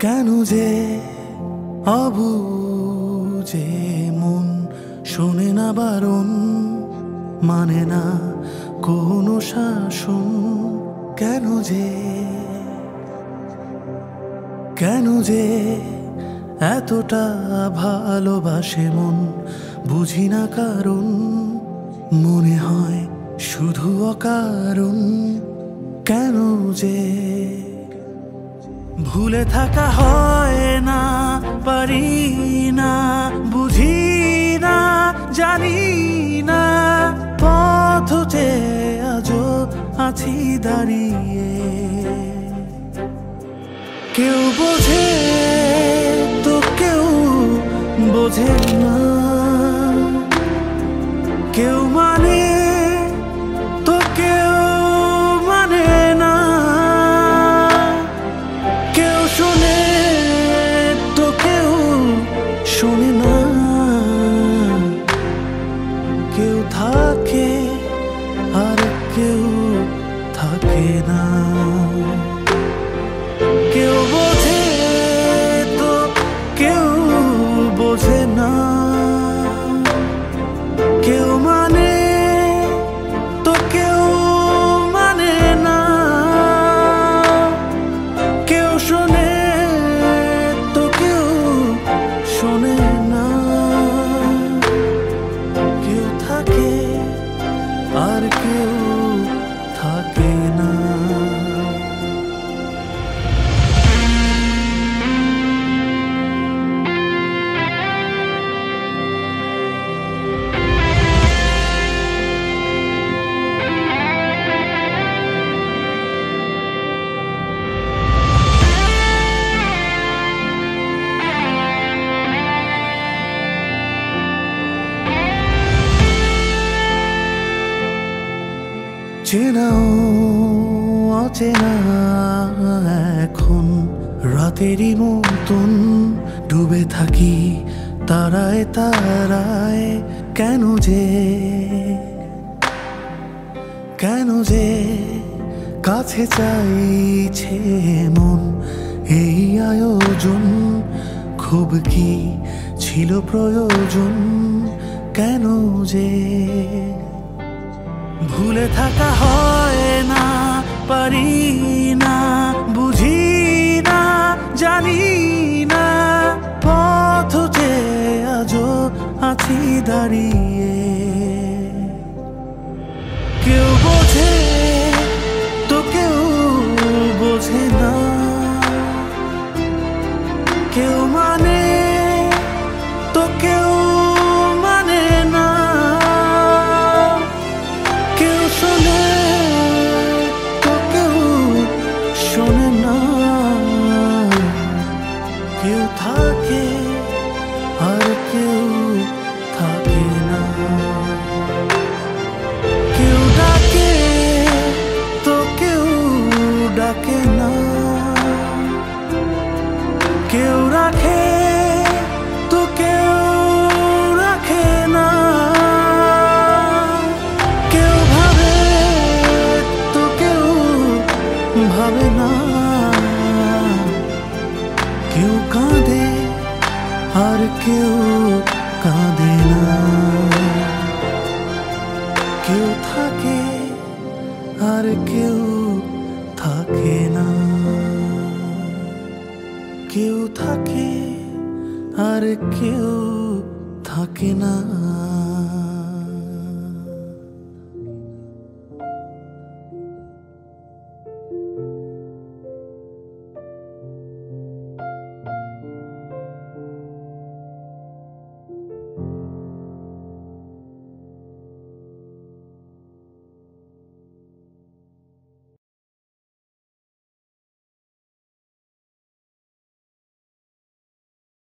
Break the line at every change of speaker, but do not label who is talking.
কেন যে অবুঝে মন শোনে না বারণ, মানে না কোনো শাসন। কেন যে এতটা ভালোবাসে মন, বুঝি না কারণ, মনে হয় শুধু অকারণ। কেন যে ভুলে থাকা হয় না, পারি না, বুঝি না, জানি না, পথে আজও আছি দাঁড়িয়ে। কেউ বোঝে তো কেউ বোঝে না, কেউ মানে তো কেউ মানে না, কেউ শোনে তো কেউ শোনে না, কেউ থাকে আর কেউ থাকে না। কেউ বোঝে তো কেউ বোঝে না, কেউ মানে তো কেউ মানে না, কেউ শোনে তো কেউ শোনে না, কেউ থাকে আর কেউ থাকে না। চেনাও অচেনা এখন রাতেরই মতন, ডুবে থাকি তারায় তারায়। কেন যে কাছে চাইছে মন, এই আয়োজন খুব কি ছিল প্রয়োজন? কেন যে ভুলে থাকা হয় না, পারি না, বুঝি না, জানি না, পথে আজও আছি দাঁড়িয়ে। কেউ বোঝে তো কেউ বোঝে না, কেউ মানে তো কেউ মানে না, কেউ শোনে তো কেউ শোনে না, কেউ থাকে আর কেউ থাকে না, কেউ ডাকে তো কেউ ডাকে না, কেউ রাখে তো কেউ রাখে না, কেউ ভাবে তো কেউ ভাবে না, কেউ কাঁদে আর কেউ কাঁদে না, কেউ থাকে আর কেউ থাকে না, কেউ থাকে আর কেউ থাকে না।